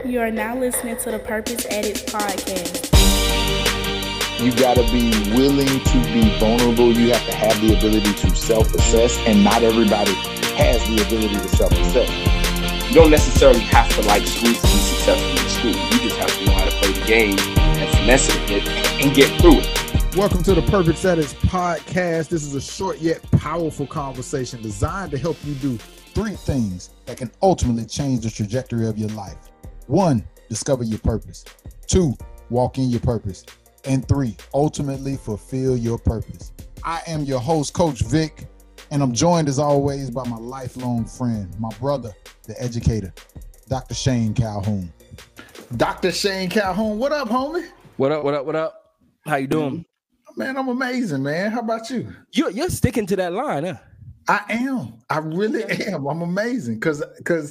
You are now listening to the Purpose Edits podcast. You got to be willing to be vulnerable. You have to have the ability to self-assess, and not everybody has the ability to self-assess. You don't necessarily have to like school to be successful in school. You just have to know how to play the game and finesse it a bit and get through it. Welcome to the Purpose Edits podcast. This is a short yet powerful conversation designed to help you do 3 things that can ultimately change the trajectory of your life. 1, discover your purpose. 2, walk in your purpose. And 3, ultimately fulfill your purpose. I am your host, Coach Vic, and I'm joined as always by my lifelong friend, my brother, the educator, Dr. Shane Calhoun. Dr. Shane Calhoun, what up, homie? What up? How you doing? Man, I'm amazing, man. How about you? You're sticking to that line, huh? I am. I really am. I'm amazing because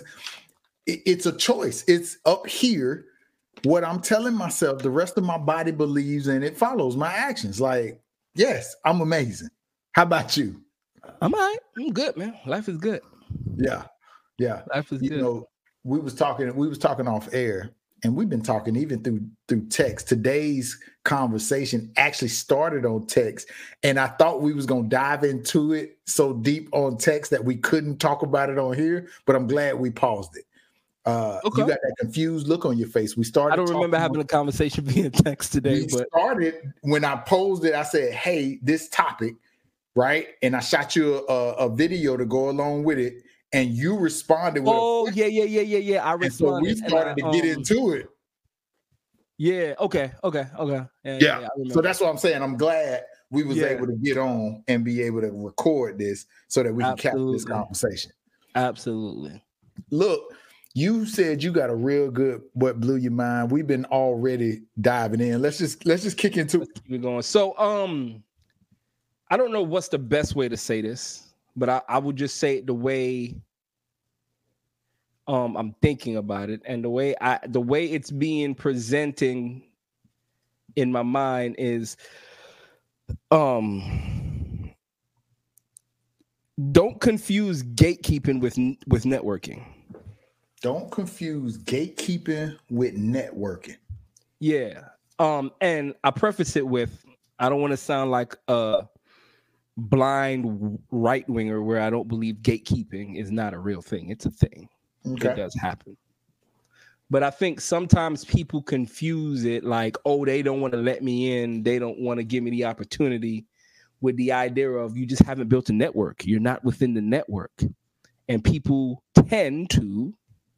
it's a choice. It's up here. What I'm telling myself, the rest of my body believes, and it follows my actions. Like, yes, I'm amazing. How about you? I'm all right. I'm good, man. Life is good. Yeah. Life is good. You know, we was talking off air, and we've been talking even through text. Today's conversation actually started on text, and I thought we was gonna dive into it so deep on text that we couldn't talk about it on here. But I'm glad we paused it. Okay. You got that confused look on your face. We started. I don't remember having a conversation via text today. We started when I posed it. I said, "Hey, this topic, right?" And I shot you a video to go along with it, and you responded with, yeah. I responded. And so we started to get into it. Yeah. Okay. Yeah. So that's what I'm saying. I'm glad we was able to get on and be able to record this so that we can capture this conversation. Absolutely. Look. You said you got a real good what blew your mind. We've been already diving in. Let's just kick into it. Keep it going. So I don't know what's the best way to say this, but I would just say it the way I'm thinking about it, and the way it's being presenting in my mind is don't confuse gatekeeping with networking. Don't confuse gatekeeping with networking. Yeah. And I preface it with, I don't want to sound like a blind right winger where I don't believe gatekeeping is not a real thing. It's a thing. Okay. It does happen. But I think sometimes people confuse it like, oh, they don't want to let me in. They don't want to give me the opportunity, with the idea of you just haven't built a network. You're not within the network. And people tend to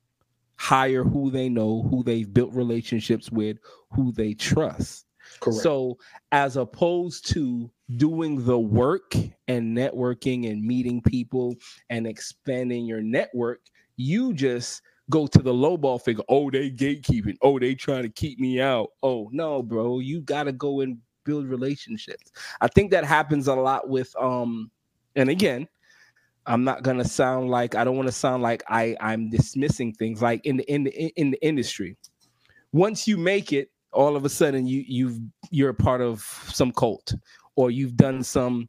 hire who they know, who they've built relationships with, who they trust. Correct. So as opposed to doing the work and networking and meeting people and expanding your network, you just go to the lowball figure. Oh, they gatekeeping. Oh, they trying to keep me out. Oh, no, bro, you got to go and build relationships. I think that happens a lot with, and again, I'm not gonna sound like, I don't want to sound like I'm dismissing things like in the industry. Once you make it, all of a sudden you're a part of some cult, or you've done some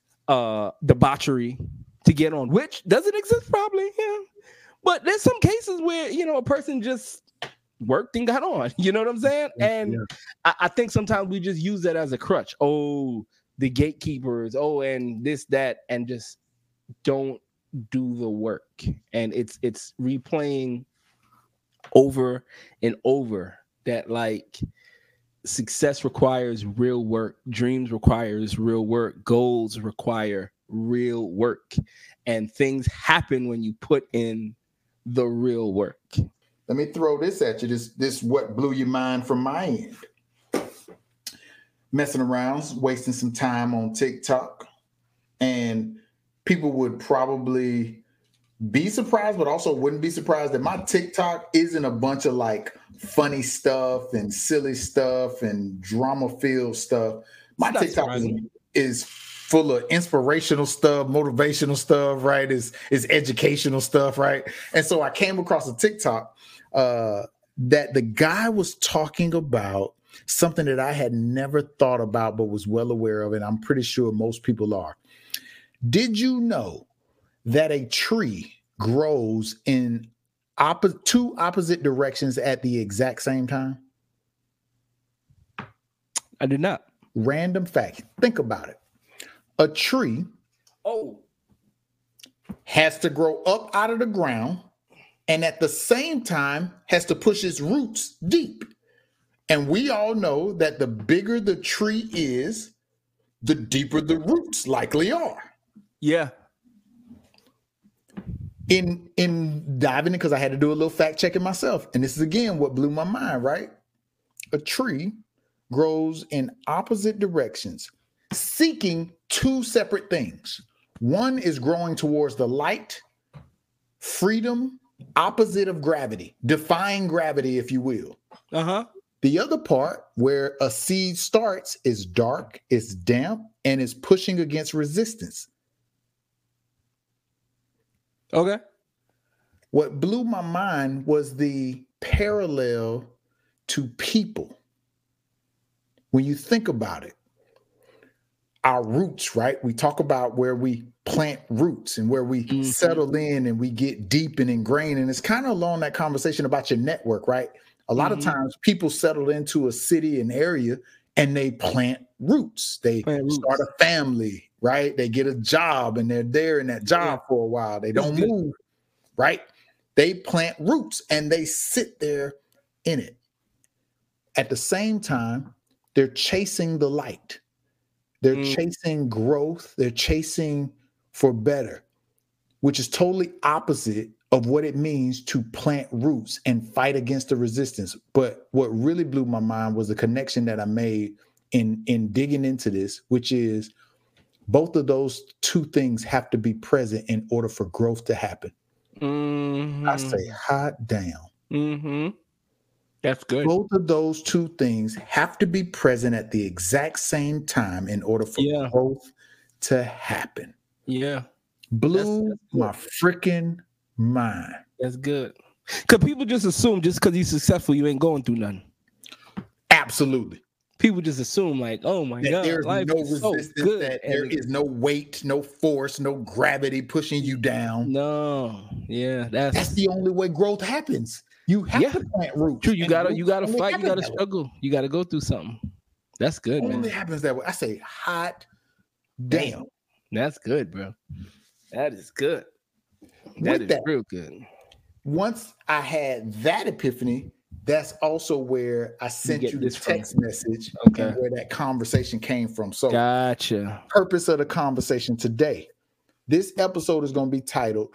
debauchery to get on, which doesn't exist probably. Yeah, but there's some cases where a person just worked and got on. You know what I'm saying? And I think sometimes we just use that as a crutch. Oh, the gatekeepers. Oh, and this, that, and just don't do the work. And it's replaying over and over that like success requires real work, dreams requires real work, goals require real work, and things happen when you put in the real work. Let me throw this at you. This what blew your mind from my end. Messing around, wasting some time on TikTok, and people would probably be surprised, but also wouldn't be surprised that my TikTok isn't a bunch of like funny stuff and silly stuff and drama-filled stuff. My TikTok is full of inspirational stuff, motivational stuff, right? Is educational stuff, right? And so I came across a TikTok that the guy was talking about something that I had never thought about but was well aware of, and I'm pretty sure most people are. Did you know that a tree grows in two opposite directions at the exact same time? I did not. Random fact. Think about it. A tree has to grow up out of the ground and at the same time has to push its roots deep. And we all know that the bigger the tree is, the deeper the roots likely are. Yeah. In diving in, because I had to do a little fact checking myself. And this is again what blew my mind, right? A tree grows in opposite directions, seeking two separate things. One is growing towards the light, freedom, opposite of gravity, defying gravity, if you will. Uh-huh. The other part where a seed starts is dark, it's damp, and is pushing against resistance. Okay. What blew my mind was the parallel to people. When you think about it, our roots, right? We talk about where we plant roots and where we settle in and we get deep and ingrained. And it's kind of along that conversation about your network, right? A lot of times people settle into a city and area and they plant roots. They start a family, right? They get a job and they're there in that job for a while. They don't move, right? They plant roots and they sit there in it. At the same time, they're chasing the light. They're chasing growth. They're chasing for better, which is totally opposite of what it means to plant roots and fight against the resistance. But what really blew my mind was the connection that I made in digging into this, which is both of those two things have to be present in order for growth to happen. I say, hot damn. That's good. Both of those two things have to be present at the exact same time in order for growth to happen. Yeah. Blew my freaking mind. That's good. Because people just assume just because you're successful, you ain't going through nothing. Absolutely. People just assume like, oh my God, there's life no is resistance, so good. that there is no weight, no force, no gravity pushing you down. No. Yeah. That's the only way growth happens. You have to plant roots. True. You gotta fight. You gotta struggle. You gotta go through something. That's good, man. It only happens that way. I say, hot damn. That's good, bro. That is good. That is real good. Once I had that epiphany, that's also where I sent you the text message and where that conversation came from. So, gotcha. Purpose of the conversation today. This episode is going to be titled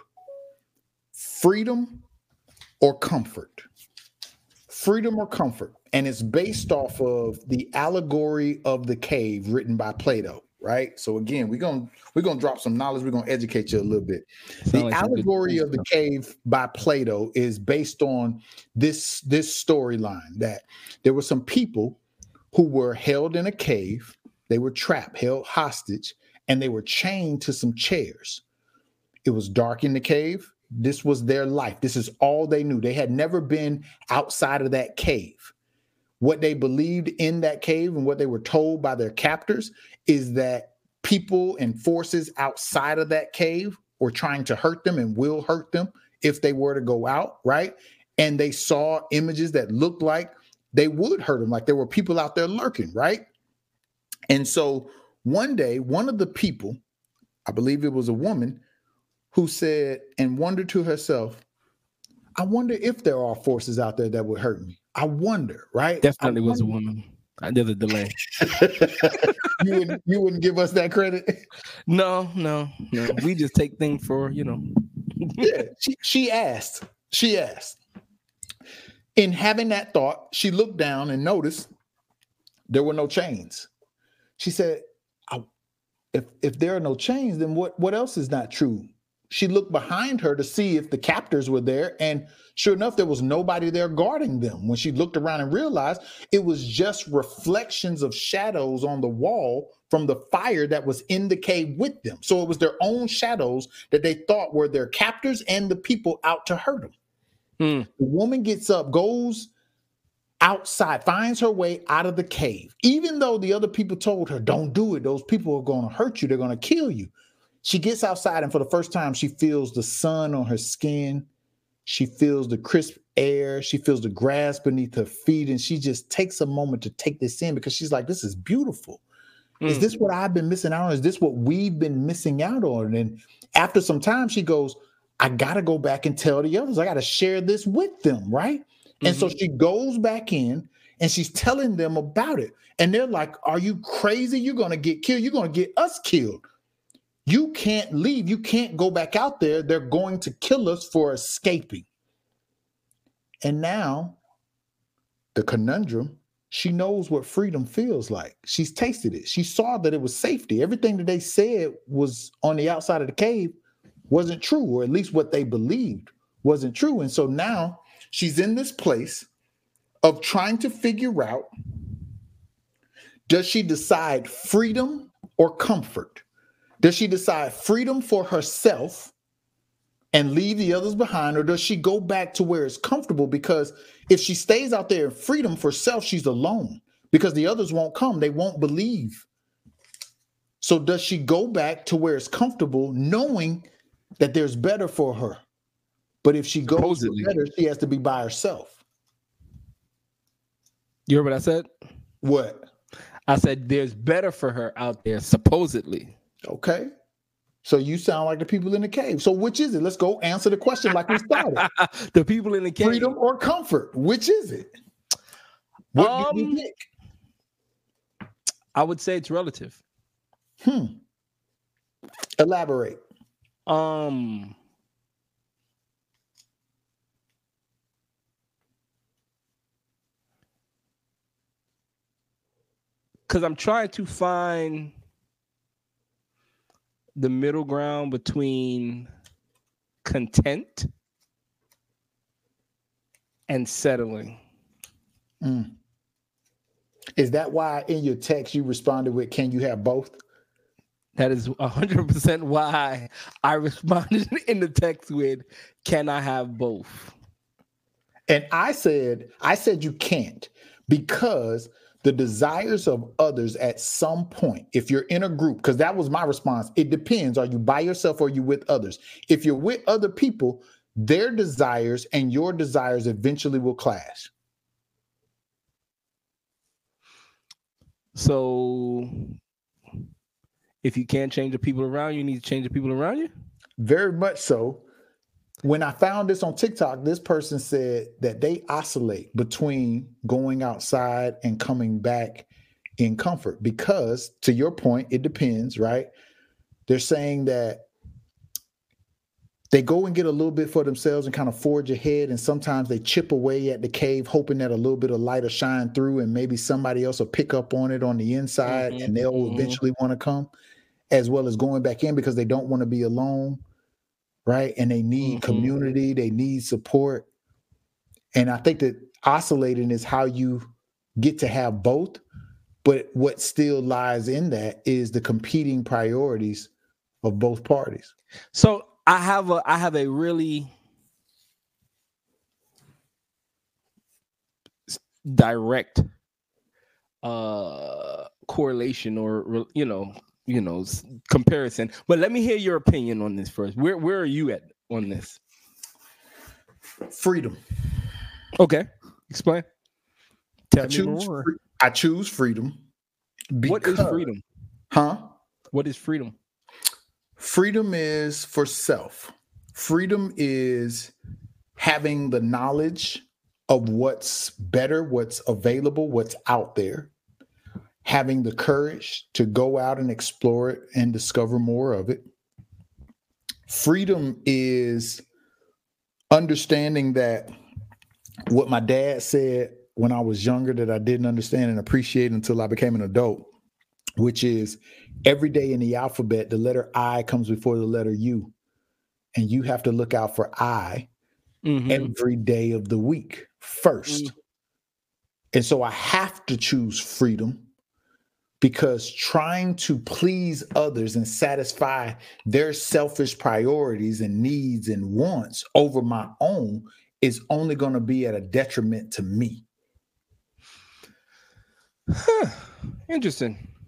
Freedom or Comfort. Freedom or Comfort. And it's based off of the allegory of the cave written by Plato, right? So again, we're gonna drop some knowledge. We're gonna educate you a little bit. The allegory of the cave by Plato is based on this storyline that there were some people who were held in a cave. They were trapped, held hostage, and they were chained to some chairs. It was dark in the cave. This was their life. This is all they knew. They had never been outside of that cave. What they believed in that cave and what they were told by their captors is that people and forces outside of that cave were trying to hurt them and will hurt them if they were to go out, right? And they saw images that looked like they would hurt them, like there were people out there lurking, right? And so one day, one of the people, I believe it was a woman, who said and wondered to herself, I wonder if there are forces out there that would hurt me. I wonder, right? Definitely was a woman. I did the delay. You wouldn't give us that credit? No. We just take things for, Yeah, she asked. In having that thought, she looked down and noticed there were no chains. She said, if there are no chains, then what else is not true? She looked behind her to see if the captors were there, and sure enough, there was nobody there guarding them. When she looked around and realized it was just reflections of shadows on the wall from the fire that was in the cave with them. So it was their own shadows that they thought were their captors and the people out to hurt them. The woman gets up, goes outside, finds her way out of the cave, even though the other people told her, don't do it. Those people are going to hurt you. They're going to kill you. She gets outside, and for the first time, she feels the sun on her skin. She feels the crisp air. She feels the grass beneath her feet. And she just takes a moment to take this in because she's like, this is beautiful. Is this what I've been missing out on? Is this what we've been missing out on? And after some time, she goes, I got to go back and tell the others. I got to share this with them, right? And so she goes back in and she's telling them about it. And they're like, are you crazy? You're going to get killed. You're going to get us killed. You can't leave. You can't go back out there. They're going to kill us for escaping. And now the conundrum, she knows what freedom feels like. She's tasted it. She saw that it was safety. Everything that they said was on the outside of the cave wasn't true, or at least what they believed wasn't true. And so now she's in this place of trying to figure out, does she decide freedom or comfort? Does she decide freedom for herself and leave the others behind, or does she go back to where it's comfortable? Because if she stays out there in freedom for self, she's alone because the others won't come. They won't believe. So does she go back to where it's comfortable, knowing that there's better for her? But if she goes for better, she has to be by herself. You heard what I said? What? I said there's better for her out there, supposedly. Okay. So you sound like the people in the cave. So which is it? Let's go answer the question like we started. The people in the cave. Freedom or comfort? Which is it? What do you think? I would say it's relative. Elaborate. Because I'm trying to find the middle ground between content and settling. Is that why in your text you responded with, can you have both? That is 100% why I responded in the text with, can I have both? And I said you can't, because the desires of others at some point, if you're in a group, because that was my response, it depends. Are you by yourself or are you with others? If you're with other people, their desires and your desires eventually will clash. So if you can't change the people around you, you need to change the people around you? Very much so. When I found this on TikTok, this person said that they oscillate between going outside and coming back in comfort because, to your point, it depends, right? They're saying that they go and get a little bit for themselves and kind of forge ahead, and sometimes they chip away at the cave, hoping that a little bit of light will shine through and maybe somebody else will pick up on it on the inside and they'll eventually want to come, as well as going back in because they don't want to be alone. Right. And they need community. They need support. And I think that oscillating is how you get to have both. But what still lies in that is the competing priorities of both parties. So I have a really direct correlation or, comparison, but let me hear your opinion on this first. Where are you at on this? Freedom. Okay, explain. I choose freedom. What is freedom? What is freedom? Freedom is for self. Freedom is having the knowledge of what's better, what's available, what's out there. Having the courage to go out and explore it and discover more of it. Freedom is understanding that what my dad said when I was younger that I didn't understand and appreciate until I became an adult, which is every day in the alphabet, the letter I comes before the letter U. And you have to look out for I every day of the week first. And so I have to choose freedom, because trying to please others and satisfy their selfish priorities and needs and wants over my own is only going to be at a detriment to me. Interesting.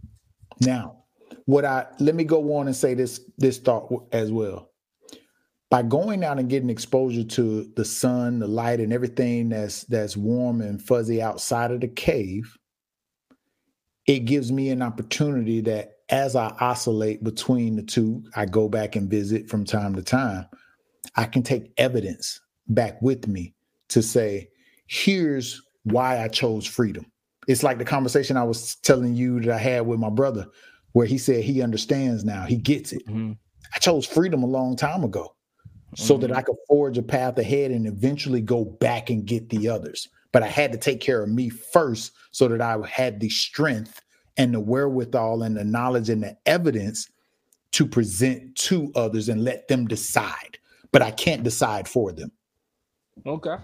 Now, let me go on and say this thought as well. by going out and getting exposure to the sun, the light, and everything that's warm and fuzzy outside of the cave, it gives me an opportunity that as I oscillate between the two, I go back and visit from time to time, I can take evidence back with me to say, here's why I chose freedom. It's like the conversation I was telling you that I had with my brother, where he said he understands now, he gets it. Mm-hmm. I chose freedom a long time ago so that I could forge a path ahead and eventually go back and get the others. But I had to take care of me first so that I had the strength and the wherewithal and the knowledge and the evidence to present to others and let them decide. But I can't decide for them. Okay.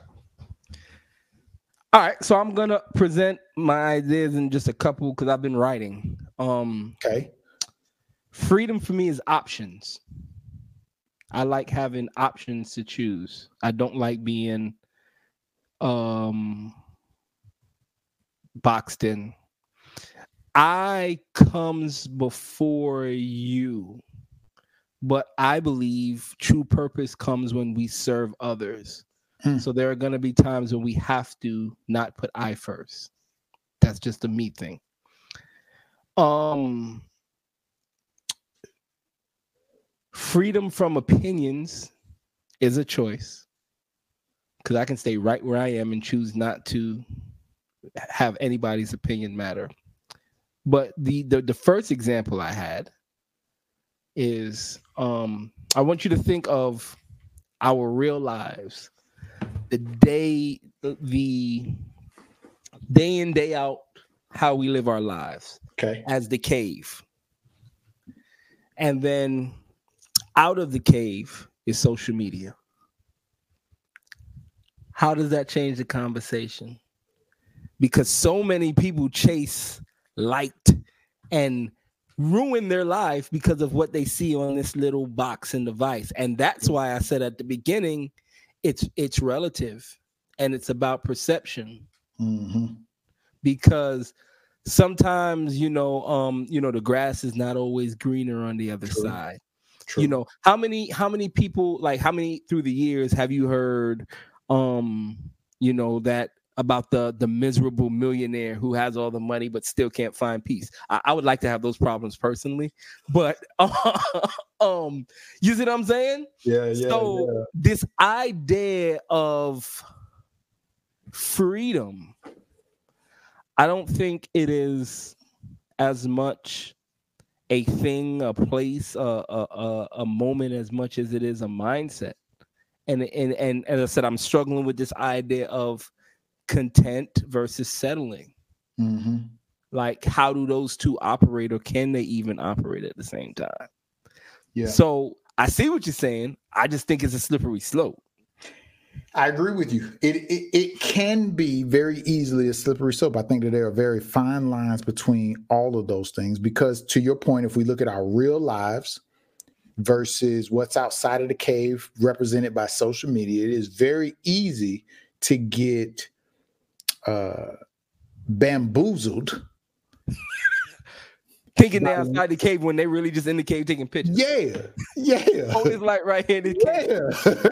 All right. So I'm going to present my ideas in just a couple because I've been writing. Okay. Freedom for me is options. I like having options to choose. I don't like being boxed in. I comes before you, but I believe true purpose comes when we serve others. So there are going to be times when we have to not put I first. That's just a me thing. Freedom from opinions is a choice because I can stay right where I am and choose not to have anybody's opinion matter. But the first example I had is I want you to think of our real lives, the day in, day out, how we live our lives as the cave. And then out of the cave is social media. How does that change the conversation? Because so many people chase light and ruin their life because of what they see on this little box and device. And that's why I said at the beginning, it's relative and it's about perception. Mm-hmm. Because sometimes, the grass is not always greener on the other side. True. How many people, like how many through the years have you heard, that about the miserable millionaire who has all the money but still can't find peace? I would like to have those problems personally, but you see what I'm saying? Yeah. So this idea of freedom, I don't think it is as much a thing, a place, a moment as much as it is a mindset. And as I said, I'm struggling with this idea of content versus settling. Mm-hmm. Like, how do those two operate, or can they even operate at the same time? Yeah. So I see what you're saying. I just think it's a slippery slope. I agree with you. It can be very easily a slippery slope. I think that there are very fine lines between all of those things, because to your point, if we look at our real lives versus what's outside of the cave represented by social media, it is very easy to get bamboozled. Thinking they're outside the cave when they really just in the cave taking pictures. Yeah. Always like right-handed cave.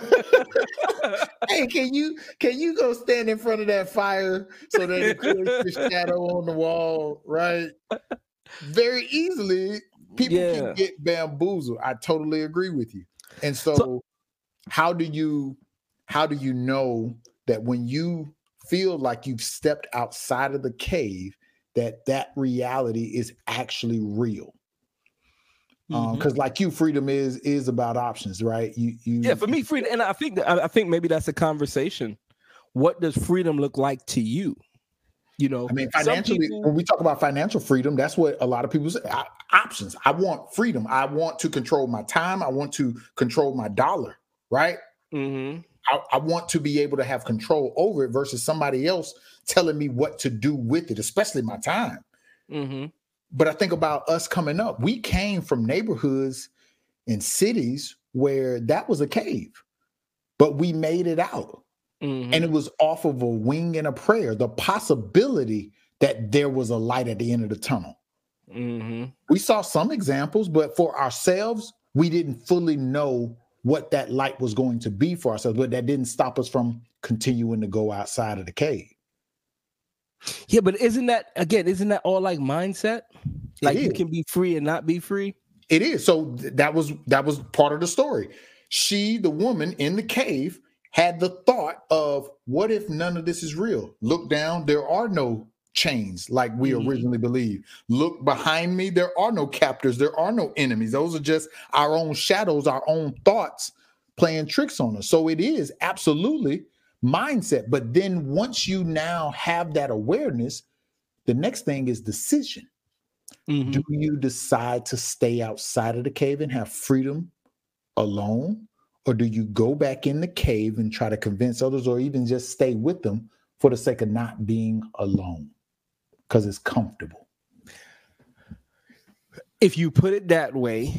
Hey, can you go stand in front of that fire so that it creates the shadow on the wall, right? Very easily, people can get bamboozled. I totally agree with you. And so how do you know that when you feel like you've stepped outside of the cave, that reality is actually real? Because like you, freedom is about options, right? For me, freedom, and I think maybe that's a conversation. What does freedom look like to you? I mean, financially, when we talk about financial freedom, that's what a lot of people say. Options. I want freedom. I want to control my time. I want to control my dollar, right? Mm-hmm. I want to be able to have control over it versus somebody else telling me what to do with it, especially my time. Mm-hmm. But I think about us coming up. We came from neighborhoods and cities where that was a cave, but we made it out. Mm-hmm. And it was off of a wing and a prayer, the possibility that there was a light at the end of the tunnel. Mm-hmm. We saw some examples, but for ourselves, we didn't fully know what that light was going to be for ourselves, but that didn't stop us from continuing to go outside of the cave. Yeah, but isn't that all like mindset? Like you can be free and not be free? It is. So that was part of the story. She, the woman in the cave, had the thought of, what if none of this is real? Look down, there are no chains like we originally believed. Look behind me, there are no captors, there are no enemies. Those are just our own shadows, our own thoughts playing tricks on us. So it is absolutely mindset. But then once you now have that awareness, the next thing is decision. Do you decide to stay outside of the cave and have freedom alone? Or do you go back in the cave and try to convince others, or even just stay with them for the sake of not being alone? Because it's comfortable. If you put it that way,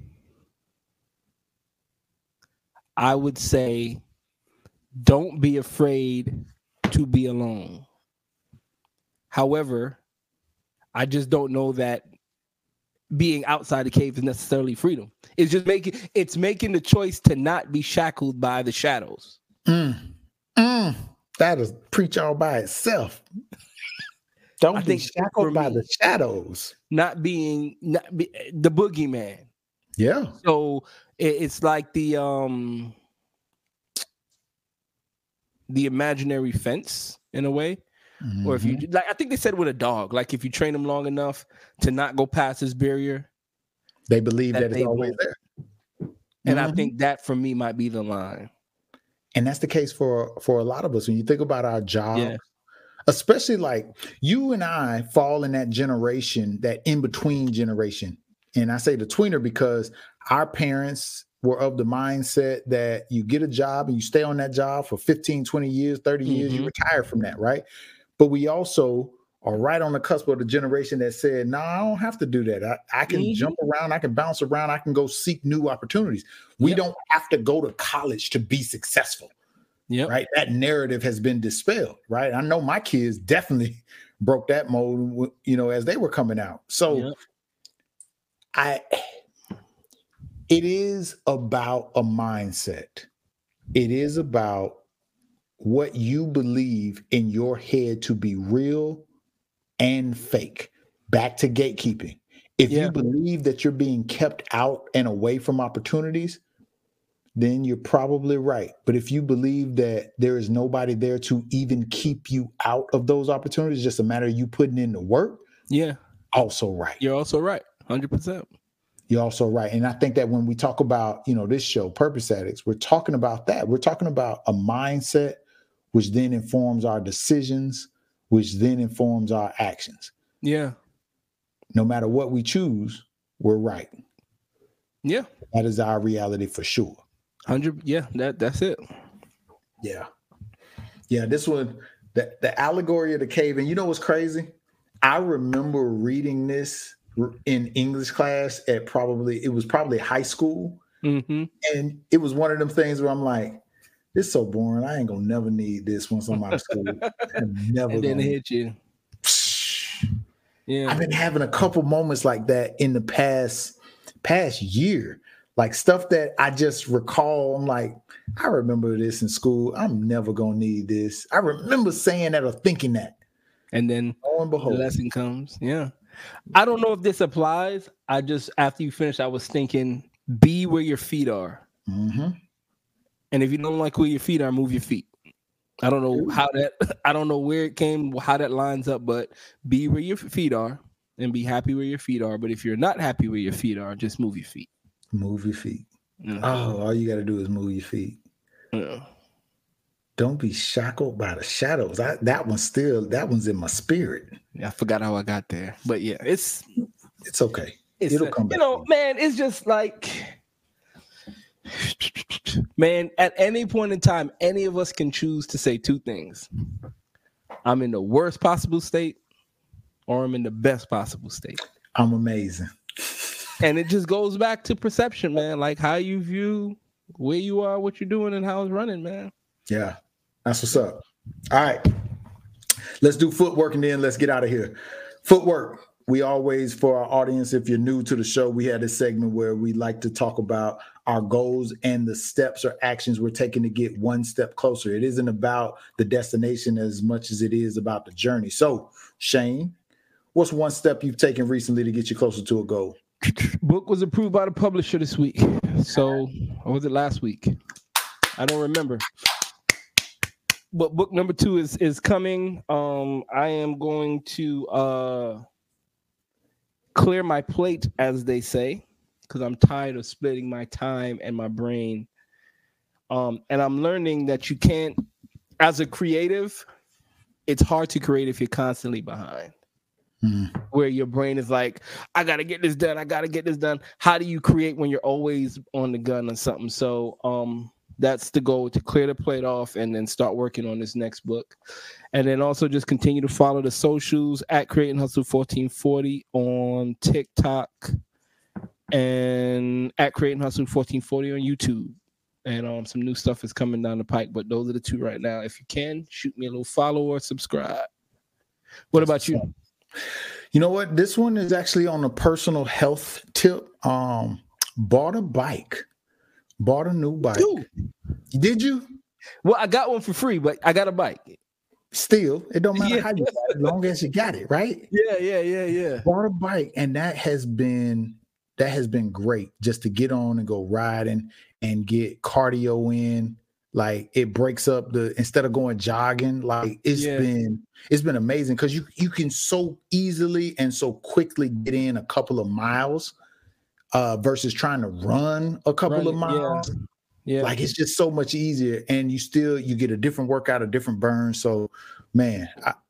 I would say don't be afraid to be alone. However, I just don't know that being outside the cave is necessarily freedom. It's just making the choice to not be shackled by the shadows. That is preach all by itself. Don't be shackled by the shadows. Not be the boogeyman. Yeah. So it's like the imaginary fence in a way. Or if you like, I think they said with a dog, like if you train them long enough to not go past this barrier, they believe that it's always there. And I think that for me might be the line. And that's the case for a lot of us. When you think about our jobs, especially like you and I fall in that generation, that in-between generation. And I say the tweener because our parents were of the mindset that you get a job and you stay on that job for 15, 20 years, 30 years, you retire from that, right? But we also are right on the cusp of the generation that said, no, I don't have to do that. I can jump around. I can bounce around. I can go seek new opportunities. We don't have to go to college to be successful. Right. That narrative has been dispelled. Right. I know my kids definitely broke that mold, as they were coming out. So it is about a mindset. It is about what you believe in your head to be real and fake. Back to gatekeeping. If you believe that you're being kept out and away from opportunities, then you're probably right. But if you believe that there is nobody there to even keep you out of those opportunities, just a matter of you putting in the work. Yeah. Also right. You're also right. 100%. You're also right. And I think that when we talk about, this show, Purpose Addicts, we're talking about that. We're talking about a mindset, which then informs our decisions, which then informs our actions. Yeah. No matter what we choose, we're right. Yeah. That is our reality for sure. 100. Yeah, that's it. Yeah. Yeah. This one, the allegory of the cave. And you know what's crazy? I remember reading this in English class at probably high school. And it was one of them things where I'm like, this is so boring. I ain't gonna never need this once I'm out of school. Never. And then hit you. Yeah. I've been having a couple moments like that in the past year. Like stuff that I just recall. I'm like, I remember this in school. I'm never gonna need this. I remember saying that or thinking that. And then lo and behold, the lesson comes. Yeah. I don't know if this applies. After you finish, I was thinking, be where your feet are. And if you don't like where your feet are, move your feet. I don't know I don't know where it came, how that lines up, but be where your feet are and be happy where your feet are. But if you're not happy where your feet are, just move your feet. Move your feet. Oh, all you got to do is move your feet. Don't be shackled by the shadows. That one's in my spirit. I forgot how I got there, but yeah, it's okay. It'll come back. Man, it's just like, man, at any point in time, any of us can choose to say two things. I'm in the worst possible state, or I'm in the best possible state. I'm amazing. And it just goes back to perception, man. Like how you view where you are, what you're doing, and how it's running, man. Yeah, that's what's up. All right. Let's do footwork and then let's get out of here. Footwork. We always, for our audience, if you're new to the show, we had a segment where we like to talk about our goals and the steps or actions we're taking to get one step closer. It isn't about the destination as much as it is about the journey. So, Shane, what's one step you've taken recently to get you closer to a goal? Book was approved by the publisher this week. So, or was it last week? I don't remember. But book number 2 is coming. I am going to clear my plate, as they say, because I'm tired of splitting my time and my brain. And I'm learning that you can't, as a creative, it's hard to create if you're constantly behind. Where your brain is like, I got to get this done. I got to get this done. How do you create when you're always on the gun or something? So that's the goal, to clear the plate off and then start working on this next book. And then also just continue to follow the socials at Creating Hustle 1440 on TikTok and at Creating Hustle 1440 on YouTube. And some new stuff is coming down the pike, but those are the 2 right now. If you can, shoot me a little follow or subscribe. What about you? You know what? This one is actually on a personal health tip. Bought a bike. Bought a new bike. Dude. Did you? Well, I got one for free, but I got a bike. Still, it don't matter how you got it, as long as you got it, right? Yeah. Bought a bike, and that has been great, just to get on and go riding and get cardio in. Like, it breaks up instead of going jogging, like it's been amazing, because you can so easily and so quickly get in a couple of miles versus trying to run a couple of miles. Yeah. Like, it's just so much easier, and you get a different workout, a different burn. So, man,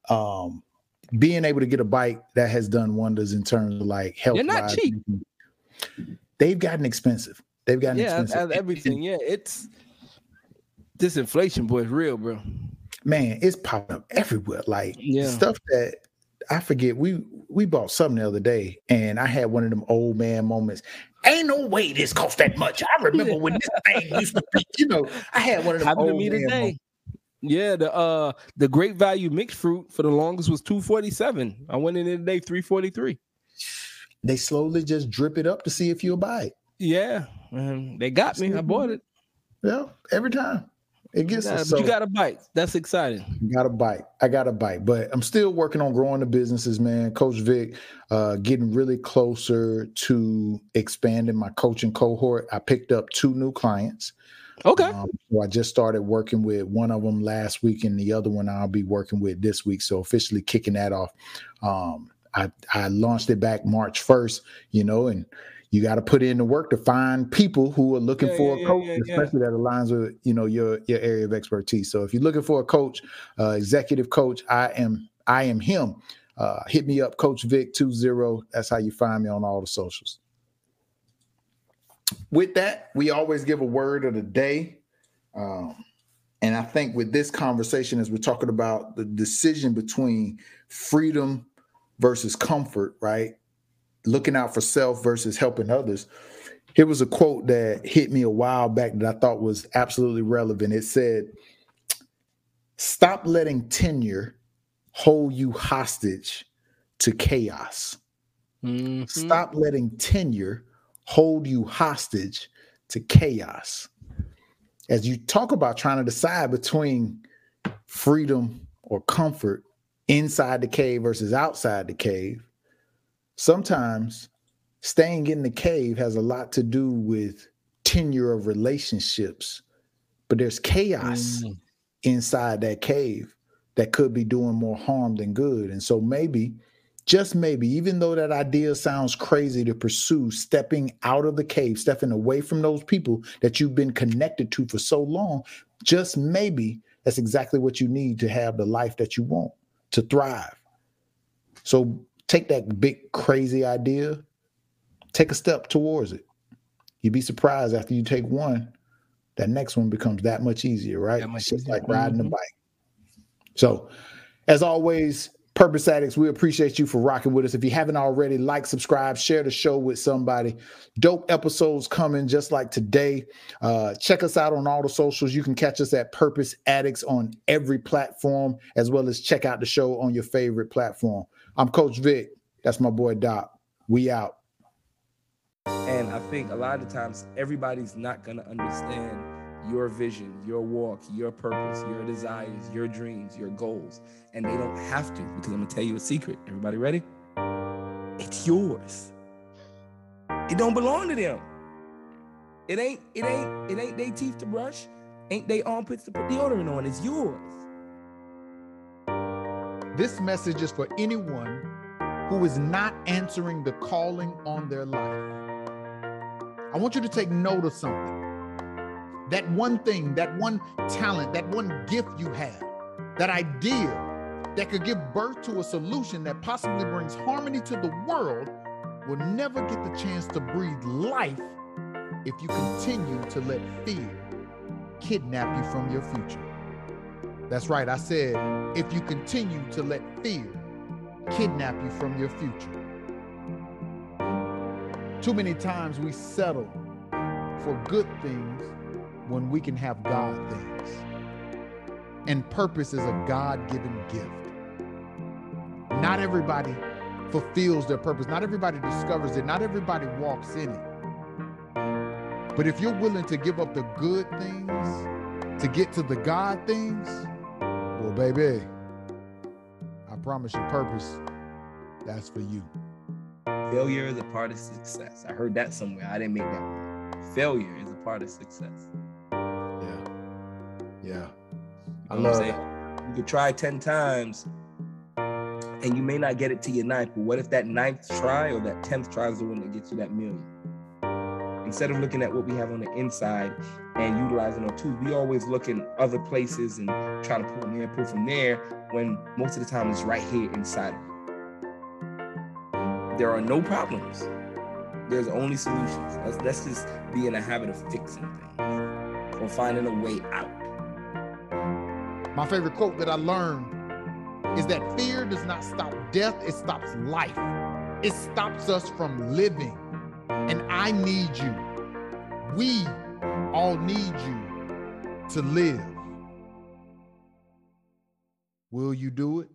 being able to get a bike, that has done wonders in terms of like health. They're not cheap. They've gotten expensive. As everything. Yeah, it's this inflation, boy, is real, bro. Man, it's popping up everywhere. Like, stuff that I forget. We bought something the other day, and I had one of them old man moments. Ain't no way this cost that much. I remember when this thing used to be, I had one of them happened old to me man today. moments. Yeah, the Great Value mixed fruit for the longest was $247. I went in today $343. They slowly just drip it up to see if you'll buy it. Yeah, they got me. I bought it. Yeah, every time. It gets us. But you got a bike. That's exciting. I got a bike, but I'm still working on growing the businesses, man. Coach Vic, getting really closer to expanding my coaching cohort. I picked up 2 new clients. Okay. So I just started working with one of them last week, and the other one I'll be working with this week. So officially kicking that off. I launched it back March 1st, and you got to put in the work to find people who are looking for a coach, especially that aligns with, your area of expertise. So if you're looking for a coach, executive coach, I am him. Hit me up, Coach Vic 20. That's how you find me on all the socials. With that, we always give a word of the day. And I think with this conversation, as we're talking about the decision between freedom versus comfort, right? Looking out for self versus helping others. Here was a quote that hit me a while back that I thought was absolutely relevant. It said, "Stop letting tenure hold you hostage to chaos." Mm-hmm. Stop letting tenure hold you hostage to chaos. As you talk about trying to decide between freedom or comfort inside the cave versus outside the cave, sometimes staying in the cave has a lot to do with tenure of relationships, but there's chaos inside that cave that could be doing more harm than good. And so maybe, just maybe, even though that idea sounds crazy to pursue, stepping out of the cave, stepping away from those people that you've been connected to for so long, just maybe that's exactly what you need to have the life that you want, to thrive. So take that big, crazy idea, take a step towards it. You'd be surprised after you take one, that next one becomes that much easier, right? It's just like riding a bike. So, as always, Purpose Addicts, we appreciate you for rocking with us. If you haven't already, like, subscribe, share the show with somebody. Dope episodes coming just like today. Check us out on all the socials. You can catch us at Purpose Addicts on every platform, as well as check out the show on your favorite platform. I'm Coach Vic. That's my boy Doc. We out. And I think a lot of times everybody's not going to understand your vision, your walk, your purpose, your desires, your dreams, your goals. And they don't have to, because I'm going to tell you a secret. Everybody ready? It's yours. It don't belong to them. It ain't they teeth to brush. Ain't they armpits to put deodorant on. It's yours. This message is for anyone who is not answering the calling on their life. I want you to take note of something. That one thing, that one talent, that one gift you have, that idea that could give birth to a solution that possibly brings harmony to the world will never get the chance to breathe life if you continue to let fear kidnap you from your future. That's right, I said, if you continue to let fear kidnap you from your future. Too many times we settle for good things when we can have God things. And purpose is a God-given gift. Not everybody fulfills their purpose. Not everybody discovers it. Not everybody walks in it. But if you're willing to give up the good things to get to the God things, well, baby, I promise you purpose, that's for you. Failure is a part of success. I heard that somewhere. I didn't make that one. Failure is a part of success. Yeah. I love it. You could try 10 times and you may not get it to your 9th, but what if that 9th try or that 10th try is the one that gets you that million? Instead of looking at what we have on the inside and utilizing our tools, we always look in other places and try to pull from here, pull from there, when most of the time it's right here inside of you. There are no problems. There's only solutions. Let's just be in a habit of fixing things or finding a way out. My favorite quote that I learned is that fear does not stop death, it stops life. It stops us from living. And I need you. We all need you to live. Will you do it?